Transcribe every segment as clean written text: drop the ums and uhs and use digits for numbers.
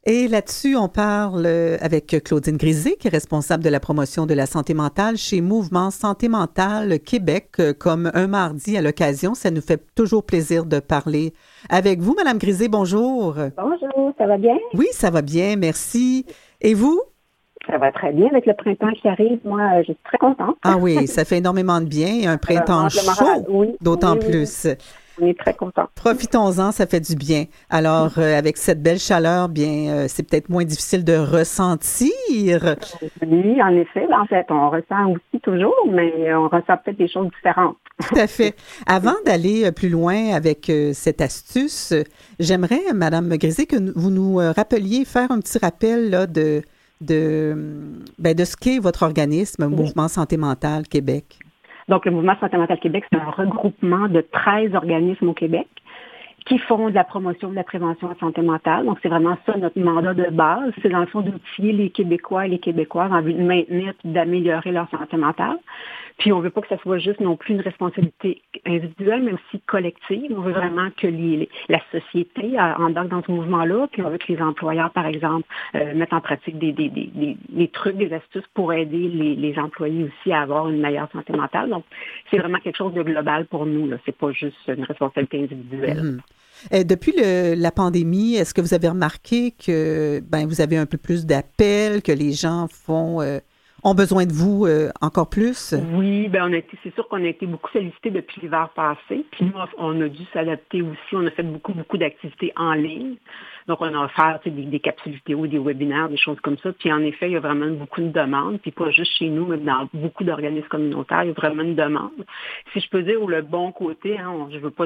Et là-dessus, on parle avec Claudine Grisé, qui est responsable de la promotion de la santé mentale chez Mouvement Santé mentale Québec, comme un mardi à l'occasion. Ça nous fait toujours plaisir de parler avec vous. Madame Grisé, bonjour. Bonjour, ça va bien? Oui, ça va bien, merci. Et vous? Ça va très bien avec le printemps qui arrive. Moi, je suis très contente. Ah oui, ça fait énormément de bien. Un printemps chaud, oui, d'autant oui, plus. Oui. On est très contents. Profitons-en, ça fait du bien. Alors, avec cette belle chaleur, bien, c'est peut-être moins difficile de ressentir. Oui, en effet. En fait, on ressent aussi toujours, mais on ressent peut-être des choses différentes. Tout à fait. Avant d'aller plus loin avec cette astuce, j'aimerais, Madame Grisé, que vous nous rappeliez, faire un petit rappel là, de ce qu'est votre organisme, Mouvement Santé mentale Québec. Donc, le Mouvement Santé mentale Québec, c'est un regroupement de 13 organismes au Québec qui font de la promotion de la prévention en santé mentale. Donc, c'est vraiment ça notre mandat de base. C'est dans le fond d'outiller les Québécois et les Québécoises en vue de maintenir et d'améliorer leur santé mentale. Puis, on veut pas que ça soit juste non plus une responsabilité individuelle, mais aussi collective. On veut vraiment que la société embarque dans ce mouvement-là. Puis, on veut que les employeurs, par exemple, mettent en pratique des trucs, des astuces pour aider les employés aussi à avoir une meilleure santé mentale. Donc, c'est vraiment quelque chose de global pour nous, là. C'est pas juste une responsabilité individuelle. Mm-hmm. Depuis la pandémie, est-ce que vous avez remarqué que vous avez un peu plus d'appels, que les gens ont besoin de vous encore plus? Oui, c'est sûr qu'on a été beaucoup sollicités depuis l'hiver passé. Puis nous, on a dû s'adapter aussi. On a fait beaucoup d'activités en ligne. Donc, on a offert des capsules vidéo, des webinaires, des choses comme ça. Puis en effet, il y a vraiment beaucoup de demandes. Puis pas juste chez nous, mais dans beaucoup d'organismes communautaires, il y a vraiment une demande. Si je peux dire, le bon côté, ça veut pas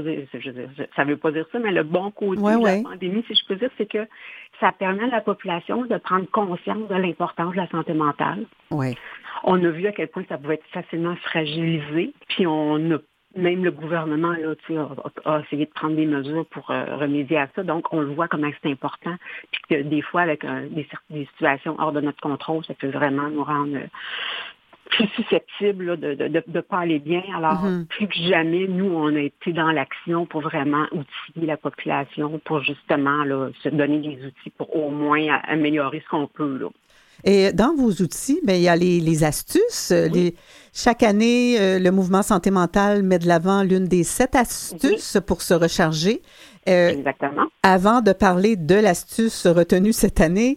dire ça, mais le bon côté de la pandémie, si je peux dire, c'est que ça permet à la population de prendre conscience de l'importance de la santé mentale. Oui. On a vu à quel point ça pouvait être facilement fragilisé, puis même le gouvernement là, a essayé de prendre des mesures pour remédier à ça. Donc, on le voit comment c'est important, puis que des fois, avec des situations hors de notre contrôle, ça peut vraiment nous rendre plus susceptibles là, de pas aller bien. Alors, plus que jamais, nous, on a été dans l'action pour vraiment outiller la population pour justement là, se donner des outils pour au moins améliorer ce qu'on peut, là. Et dans vos outils, il y a les astuces. Oui. Chaque année, le Mouvement Santé mentale met de l'avant l'une des 7 astuces pour se recharger. Exactement. Avant de parler de l'astuce retenue cette année,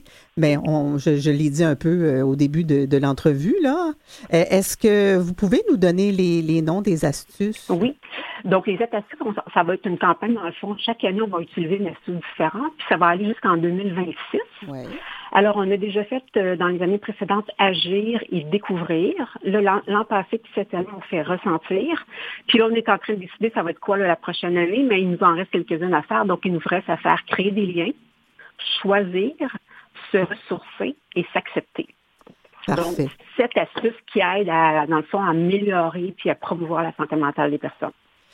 je l'ai dit un peu au début de l'entrevue, là. Est-ce que vous pouvez nous donner les noms des astuces? Oui. Donc, les 7 astuces, ça va être une campagne, dans le fond. Chaque année, on va utiliser une astuce différente, puis ça va aller jusqu'en 2026. Oui. Alors, on a déjà fait dans les années précédentes agir et découvrir. Là, l'an passé, puis cette année, on fait ressentir. Puis là, on est en train de décider ça va être quoi là, la prochaine année, mais il nous en reste quelques-unes à faire. Donc, il nous reste à faire créer des liens, choisir, se ressourcer et s'accepter. Parfait. Donc, 7 astuces qui aident, dans le fond, à améliorer puis à promouvoir la santé mentale des personnes.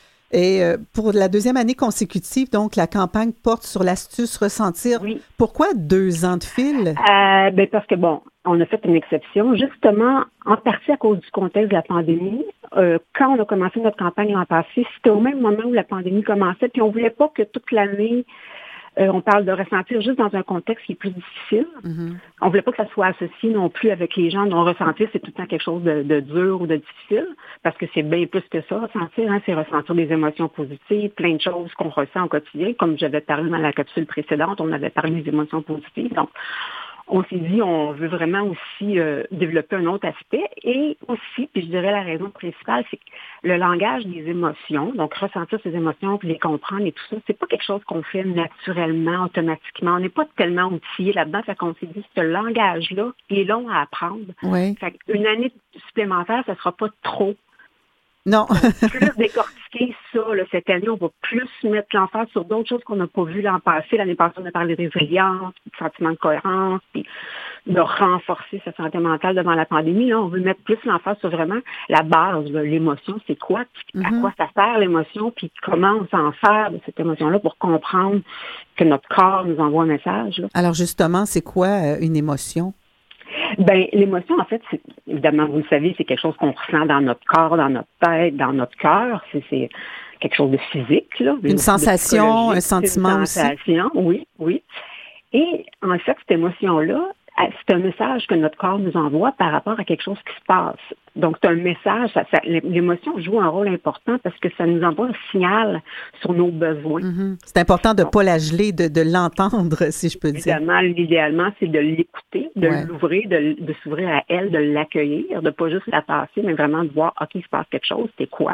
Et pour la 2e année consécutive, donc, la campagne porte sur l'astuce ressentir. Oui. Pourquoi 2 ans de fil? Parce que, on a fait une exception, justement, en partie à cause du contexte de la pandémie. Quand on a commencé notre campagne l'an passé, c'était au même moment où la pandémie commençait, puis on voulait pas que toute l'année, on parle de ressentir juste dans un contexte qui est plus difficile. Mm-hmm. On voulait pas que ça soit associé non plus avec les gens dont ressentir, c'est tout le temps quelque chose de dur ou de difficile, parce que c'est bien plus que ça, ressentir, c'est ressentir des émotions positives, plein de choses qu'on ressent au quotidien. Comme j'avais parlé dans la capsule précédente, on avait parlé des émotions positives. Donc, on s'est dit, on veut vraiment aussi développer un autre aspect. Et aussi, puis je dirais la raison principale, c'est que le langage des émotions, donc ressentir ces émotions, puis les comprendre et tout ça, c'est pas quelque chose qu'on fait naturellement, automatiquement. On n'est pas tellement outillé là-dedans. Fait qu'on s'est dit, ce langage-là est long à apprendre. Oui. Fait qu'une année supplémentaire, ça sera pas trop. Non. Plus décortiquer ça, là, cette année, on va plus mettre l'emphase sur d'autres choses qu'on n'a pas vues l'an passé. L'année passée, on a parlé de résilience, de sentiment de cohérence, puis de renforcer sa santé mentale devant la pandémie. Là, on veut mettre plus l'emphase sur vraiment la base, là, l'émotion, c'est quoi, puis à quoi ça sert l'émotion, puis comment on s'en sert de cette émotion-là pour comprendre que notre corps nous envoie un message. Là. Alors justement, c'est quoi une émotion? L'émotion, en fait, c'est, évidemment, vous le savez, c'est quelque chose qu'on ressent dans notre corps, dans notre tête, dans notre cœur. C'est quelque chose de physique, là. Une sensation, un sentiment aussi. Une sensation, oui. Et en fait, cette émotion-là, c'est un message que notre corps nous envoie par rapport à quelque chose qui se passe. Donc, c'est un message, l'émotion joue un rôle important parce que ça nous envoie un signal sur nos besoins. Mm-hmm. C'est important de ne pas la geler, de l'entendre, si je peux dire. L'idéalement, c'est de l'écouter, de l'ouvrir, de s'ouvrir à elle, de l'accueillir, de pas juste la passer, mais vraiment de voir, OK, il se passe quelque chose, c'est quoi?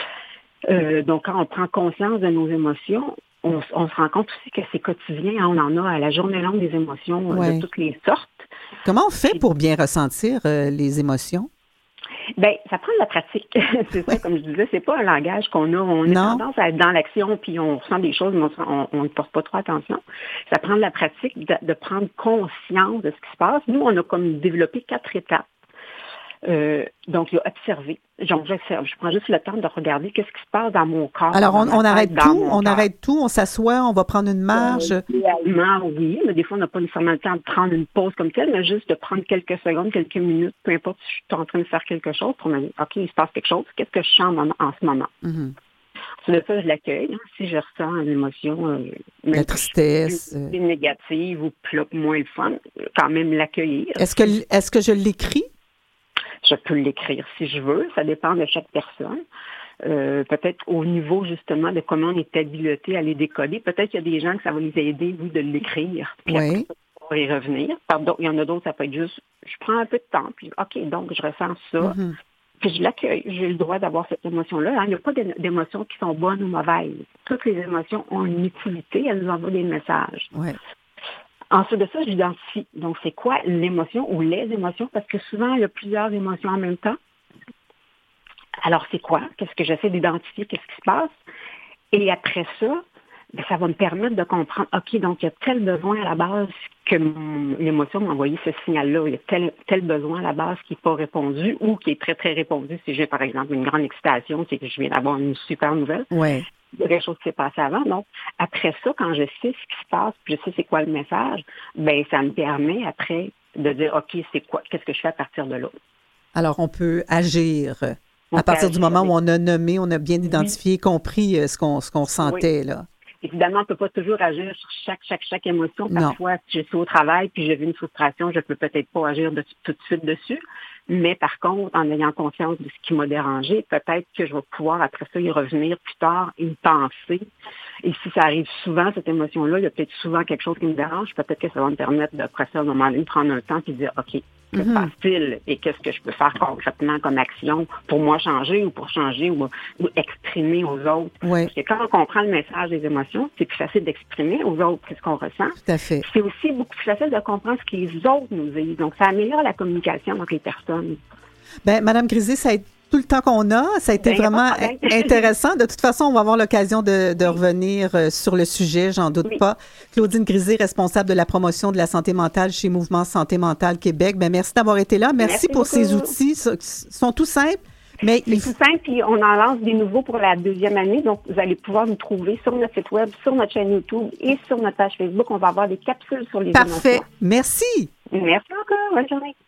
Donc, quand on prend conscience de nos émotions, on se rend compte aussi que c'est quotidien. Hein, on en a à la journée longue des émotions de toutes les sortes. Comment on fait pour bien ressentir les émotions? Bien, ça prend de la pratique. C'est ça, comme je disais, c'est pas un langage qu'on a. On a tendance à être dans l'action, puis on ressent des choses, mais on ne porte pas trop attention. Ça prend de la pratique de prendre conscience de ce qui se passe. Nous, on a comme développé 4 étapes. Donc, il y a observer. J'observe. Je prends juste le temps de regarder qu'est-ce qui se passe dans mon corps. Alors, on arrête tout, on s'assoit, on va prendre une marche. Idéalement, oui, mais des fois, on n'a pas nécessairement le temps de prendre une pause comme telle, mais juste de prendre quelques secondes, quelques minutes, peu importe si je suis en train de faire quelque chose, pour me dire, OK, il se passe quelque chose, qu'est-ce que je sens en ce moment? Mm-hmm. C'est de ça, je l'accueille. Hein, si je ressens une émotion, la tristesse, négative ou moins le fun, quand même l'accueillir. Est-ce que je l'écris? Je peux l'écrire si je veux, ça dépend de chaque personne. Peut-être au niveau justement de comment on est habilité à les décoder. Peut-être qu'il y a des gens que ça va les aider, vous, de l'écrire. Puis après, on va y revenir. Il y en a d'autres, ça peut être juste, je prends un peu de temps, puis OK, donc je ressens ça. Mm-hmm. Puis je l'accueille. J'ai le droit d'avoir cette émotion-là. Hein. Il n'y a pas d'émotions qui sont bonnes ou mauvaises. Toutes les émotions ont une utilité, elles nous envoient des messages. Ouais. Ensuite de ça, j'identifie. Donc, c'est quoi l'émotion ou les émotions? Parce que souvent, il y a plusieurs émotions en même temps. Alors, c'est quoi? Qu'est-ce que j'essaie d'identifier? Qu'est-ce qui se passe? Et après ça, ça va me permettre de comprendre, OK, donc il y a tel besoin à la base que l'émotion m'a envoyé ce signal-là. Il y a tel besoin à la base qui n'est pas répondu ou qui est très, très répondu. Si j'ai, par exemple, une grande excitation, c'est que je viens d'avoir une super nouvelle. Ouais. Il y a quelque chose qui s'est passé avant. Donc, après ça, quand je sais ce qui se passe, puis je sais c'est quoi le message, bien, ça me permet après de dire, OK, c'est quoi, qu'est-ce que je fais à partir de là? Alors, on peut agir à partir du moment où on a nommé, on a bien identifié, compris ce qu'on ressentait, là. Évidemment, on ne peut pas toujours agir sur chaque émotion. Parfois, si je suis au travail puis j'ai vu une frustration, je ne peux peut-être pas agir tout de suite dessus. Mais par contre, en ayant conscience de ce qui m'a dérangé, peut-être que je vais pouvoir après ça y revenir plus tard et y penser. Et si ça arrive souvent, cette émotion-là, il y a peut-être souvent quelque chose qui me dérange, peut-être que ça va me permettre d'après ça, à un moment donné, prendre un temps et dire, OK, que se passe-t-il et qu'est-ce que je peux faire concrètement comme action pour moi changer ou pour changer ou exprimer aux autres. Oui. Parce que quand on comprend le message des émotions, c'est plus facile d'exprimer aux autres ce qu'on ressent. Tout à fait. C'est aussi beaucoup plus facile de comprendre ce que les autres nous disent. Donc, ça améliore la communication entre les personnes. Bien, Madame Grisé, ça a été tout le temps qu'on a. Ça a été vraiment intéressant. De toute façon, on va avoir l'occasion de revenir sur le sujet, j'en doute pas. Claudine Grisé, responsable de la promotion de la santé mentale chez Mouvement Santé Mentale Québec. Bien, merci d'avoir été là. Merci pour beaucoup. Ces outils. Ils sont tout simples. Mais c'est tout simple, puis on en lance des nouveaux pour la 2e année. Donc, vous allez pouvoir nous trouver sur notre site web, sur notre chaîne YouTube et sur notre page Facebook. On va avoir des capsules sur les émotions. Parfait. Merci. Merci encore. Bonne journée.